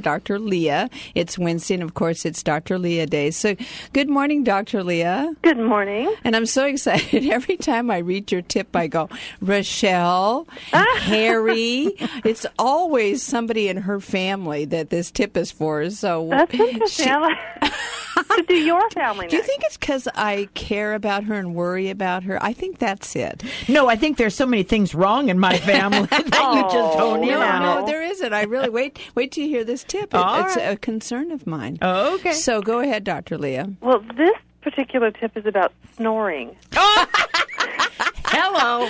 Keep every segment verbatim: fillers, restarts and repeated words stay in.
Doctor Leah. It's Wednesday, and of course, it's Doctor Leah Day. So, good morning, Doctor Leah. Good morning. And I'm so excited. Every time I read your tip, I go, Rochelle, Harry. It's always somebody in her family that this tip is for. So that's interesting. She, to do your family. Do you next. think it's because I care about her and worry about her? I think that's it. No, I think there's so many things wrong in my family that oh, you just don't No, know. no, there isn't. I really wait. Wait till you hear this tip. It, All it's right. a concern of mine. Oh, okay. So go ahead, Doctor Leah. Well, this particular tip is about snoring. Hello.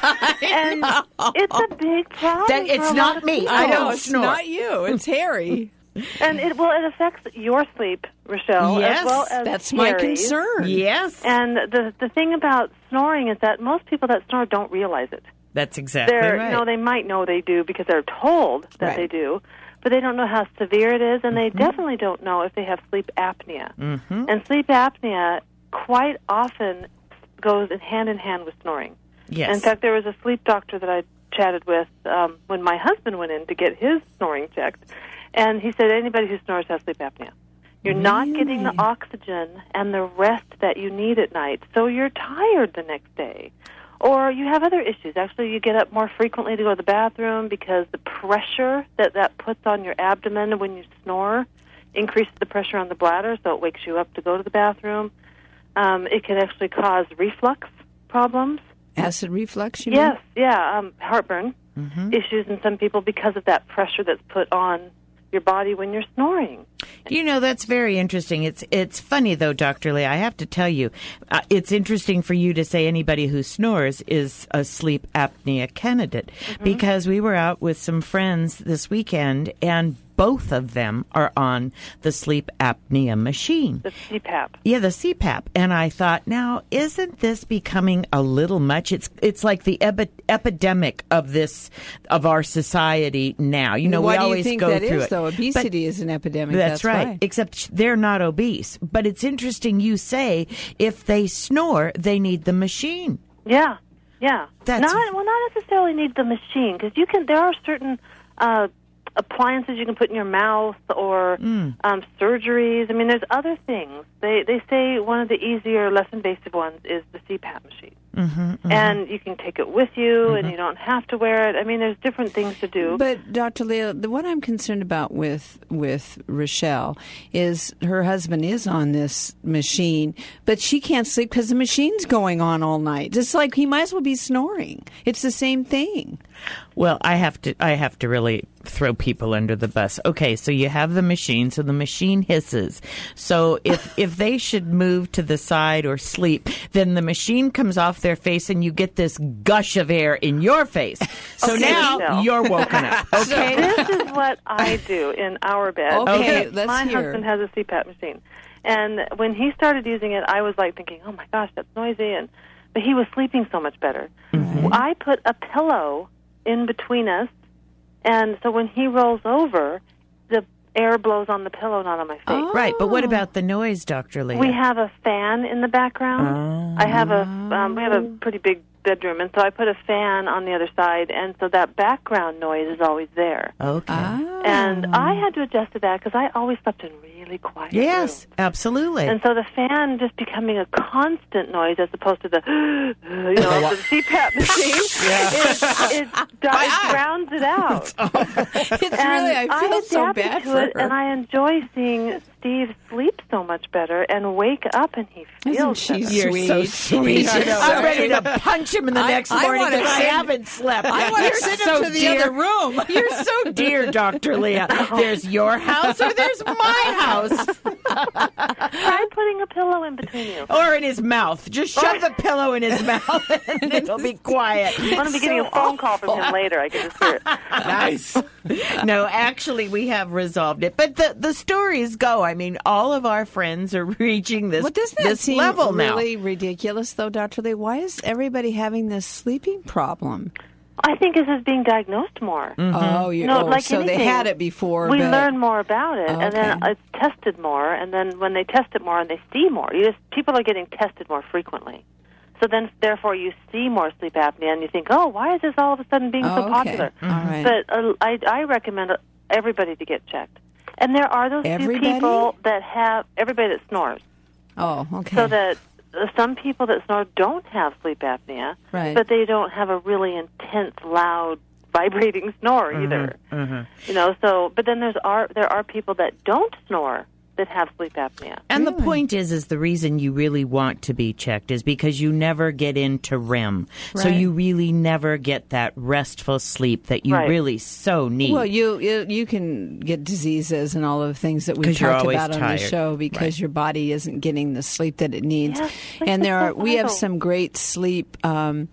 And it's a big problem. That- it's for a not lot of me. people. I don't No, it's snore. not you. It's Harry. And it well, it affects your sleep, Rochelle, Yes, as well as That's my Harry's. concern. Yes. And the the thing about snoring is that most people that snore don't realize it. That's exactly They're, right. you know, they might know they do because they're told that Right. they do, but they don't know how severe it is, and they definitely don't know if they have sleep apnea. Mm-hmm. And sleep apnea quite often goes in hand in hand with snoring. Yes. In fact, there was a sleep doctor that I chatted with um, when my husband went in to get his snoring checked, and he said anybody who snores has sleep apnea. You're not getting the oxygen and the rest that you need at night, so you're tired the next day. Or you have other issues. Actually, you get up more frequently to go to the bathroom because the pressure that that puts on your abdomen when you snore increases the pressure on the bladder, so it wakes you up to go to the bathroom. Um, it can actually cause reflux problems. Acid reflux, you Yes, yeah, um, heartburn Mm-hmm. issues in some people because of that pressure that's put on your body when you're snoring. You know, that's very interesting. It's it's funny, though, Doctor Lee. I have to tell you, uh, it's interesting for you to say anybody who snores is a sleep apnea candidate, Mm-hmm. because we were out with some friends this weekend, and both of them are on the sleep apnea machine. The C PAP. Yeah, the C PAP. And I thought, now, isn't this becoming a little much? It's it's like the epi- epidemic of this, of our society now. You know, Why we do always you think go that through is, it. though? Obesity But- is an epidemic. That's, That's right. why. Except they're not obese. But it's interesting you say if they snore, they need the machine. Yeah, yeah. That's- not well, not necessarily need the machine because you can. There are certain uh, appliances you can put in your mouth or Mm. um, surgeries. I mean, there's other things. They they say one of the easier, less invasive ones is the C PAP machine, Mm-hmm, mm-hmm. and you can take it with you, and you don't have to wear it. I mean, there's different things to do. But Doctor Leah, the what I'm concerned about with with Rochelle is her husband is on this machine, but she can't sleep because the machine's going on all night. Just like he might as well be snoring. It's the same thing. Well, I have to I have to really throw people under the bus. Okay, so you have the machine, so the machine hisses. So if if they should move to the side or sleep, then the machine comes off their face and you get this gush of air in your face. So Okay, now Michelle. you're woken up. Okay? This is what I do in our bed. Okay, Because let's My hear. husband has a C PAP machine, and when he started using it, I was like thinking, "Oh my gosh, that's noisy!" And but he was sleeping so much better. I put a pillow in between us, and so when he rolls over, the air blows on the pillow, not on my face. Oh. Right, but what about the noise, Doctor Leah? We have a fan in the background. I have a um, we have a pretty big bedroom, and so I put a fan on the other side, and so that background noise is always there. Okay. Ah. And I had to adjust to that because I always slept in really quiet Yes, rooms. absolutely. And so the fan just becoming a constant noise as opposed to the, you know, the C PAP machine, it, it, does, it drowns it out. It's And really I feel so adapted bad to for it, her. and I enjoy seeing Steve sleep so much better and wake up and he feels Isn't she better. You're sweet? so sweet. I know, I'm right? ready to punch him in the I- next I morning wanna because I send- haven't slept. I want You're to send so him to the dear. other room. You're so dear, Doctor Leah. There's your house or there's my house. Try putting a pillow in between you. Or in his mouth. Just shove the pillow in his mouth and it'll be quiet. I'm going to be getting a phone call from him later. I can just hear it. Nice. No, actually, we have resolved it. But the, the stories go. I mean, all of our friends are reaching this, Well, doesn't that this seem level now. really ridiculous, though, Doctor Lee? Why is everybody having this sleeping problem? I think this is being diagnosed more. Oh, you No, oh, like so they anything, had it before. We but, learn more about it, and then Okay. it's tested more. And then when they test it more, and they see more, you just people are getting tested more frequently. So then, therefore, you see more sleep apnea, and you think, "Oh, why is this all of a sudden being Oh, so okay. popular?" All right. But uh, I, I recommend everybody to get checked. And there are those Everybody? few people that have, everybody that snores. Oh, okay. So that uh, some people that snore don't have sleep apnea, Right. but they don't have a really intense, loud, vibrating snore Mm-hmm, either. mm-hmm. You know, so, but then there's are, there are people that don't snore that have sleep apnea. And the Really? point is, is the reason you really want to be checked is because you never get into R E M. So Right. you really never get that restful sleep that you Right. really so need. Well, you, you you can get diseases and all of the things that we've 'Cause you're talked always about on the tired. show because Right. your body isn't getting the sleep that it needs. Yes, sleep and is there so are we have vital. some great sleep. Um,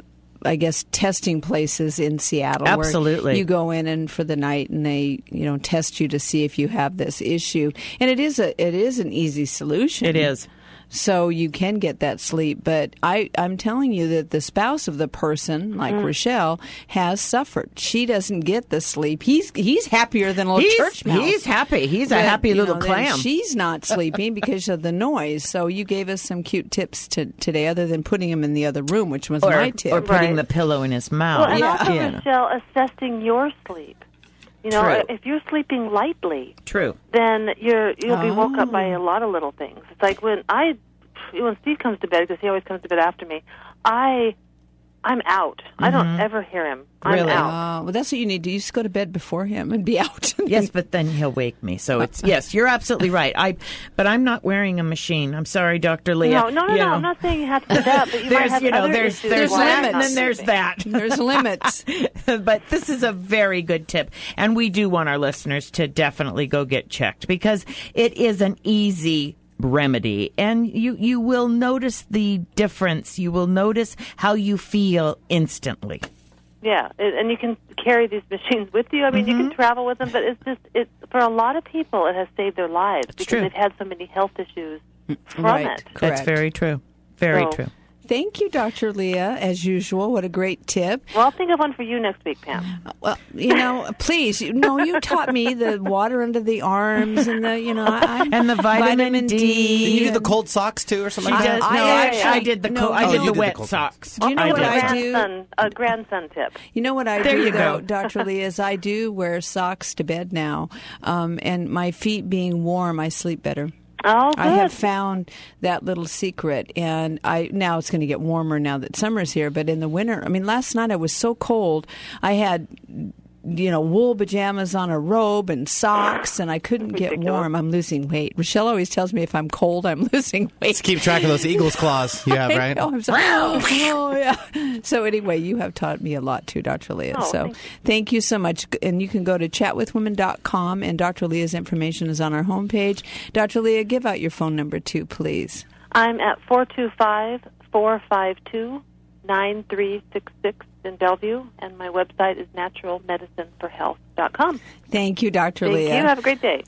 I guess testing places in Seattle. Absolutely. Where you go in and for the night, and they you know test you to see if you have this issue. And it is a it is an easy solution. It is. So you can get that sleep, but I, I'm telling you that the spouse of the person, like Mm. Rochelle, has suffered. She doesn't get the sleep. He's he's happier than a little He's, church mouse. he's happy. He's a But, happy you little know, then clam. She's not sleeping because of the noise. So you gave us some cute tips to, today, other than putting him in the other room, which was or, my tip. or putting Right. the pillow in his mouth. Well, and Yeah. also, You know. Michelle, assessing your sleep. You know, True. if you're sleeping lightly, True. then you're you'll be woke up by Oh. a lot of little things. It's like when I, when Steve comes to bed, because he always comes to bed after me, I, I'm out. I don't ever hear him. I'm Really? out. Uh, well, that's what you need to do. You just go to bed before him and be out. Yes, but then he'll wake me. So it's yes, you're absolutely right. I, but I'm not wearing a machine. I'm sorry, Doctor Leah. No, no, no, You no. know. I'm not saying you have to do that, but you might There's, have you know, other there's issues there's while that, you're and not then there's sleeping. that. There's limits. But this is a very good tip, and we do want our listeners to definitely go get checked because it is an easy remedy, and you you will notice the difference. You will notice how you feel instantly. Yeah, it, and you can carry these machines with you. I mean, Mm-hmm. you can travel with them, but it's just it for a lot of people, it has saved their lives because true. they've had so many health issues from Right. it. That's Correct. very true. Very So- true. Thank you, Doctor Leah, as usual. What a great tip. Well, I'll think of one for you next week, Pam. Well, you know, please, you know, you taught me the water under the arms and the, you know, I, And the vitamin D. Did you do and- the cold socks too, or something She like does. that? No, I I, actually- I did the no, co- I no. did Oh, the you did wet the cold socks. Do you know I what did. a I do? grandson, a grandson tip. You know what I There do, you though, go. Doctor Lee, is I do wear socks to bed now, um, and my feet being warm, I sleep better. Oh, good. I have found that little secret, and I now it's going to get warmer now that summer's here. But in the winter, I mean, last night I was so cold, I had you know wool pajamas on a robe and socks, and I couldn't get Ridiculous. warm. I'm losing weight. Rochelle always tells me if I'm cold, I'm losing weight. Let's keep track of those eagle's claws you have, I right? know, I'm sorry. Oh, yeah. So anyway, you have taught me a lot too, Doctor Leah. Oh, so thank you. thank you so much. And you can go to chat with women dot com, and Doctor Leah's information is on our homepage. Doctor Leah, give out your phone number too, please. I'm at four two five, four five two, nine three six six in Bellevue, and my website is natural medicine for health dot com. Thank you, Doctor Thank Leah. you. Have a great day.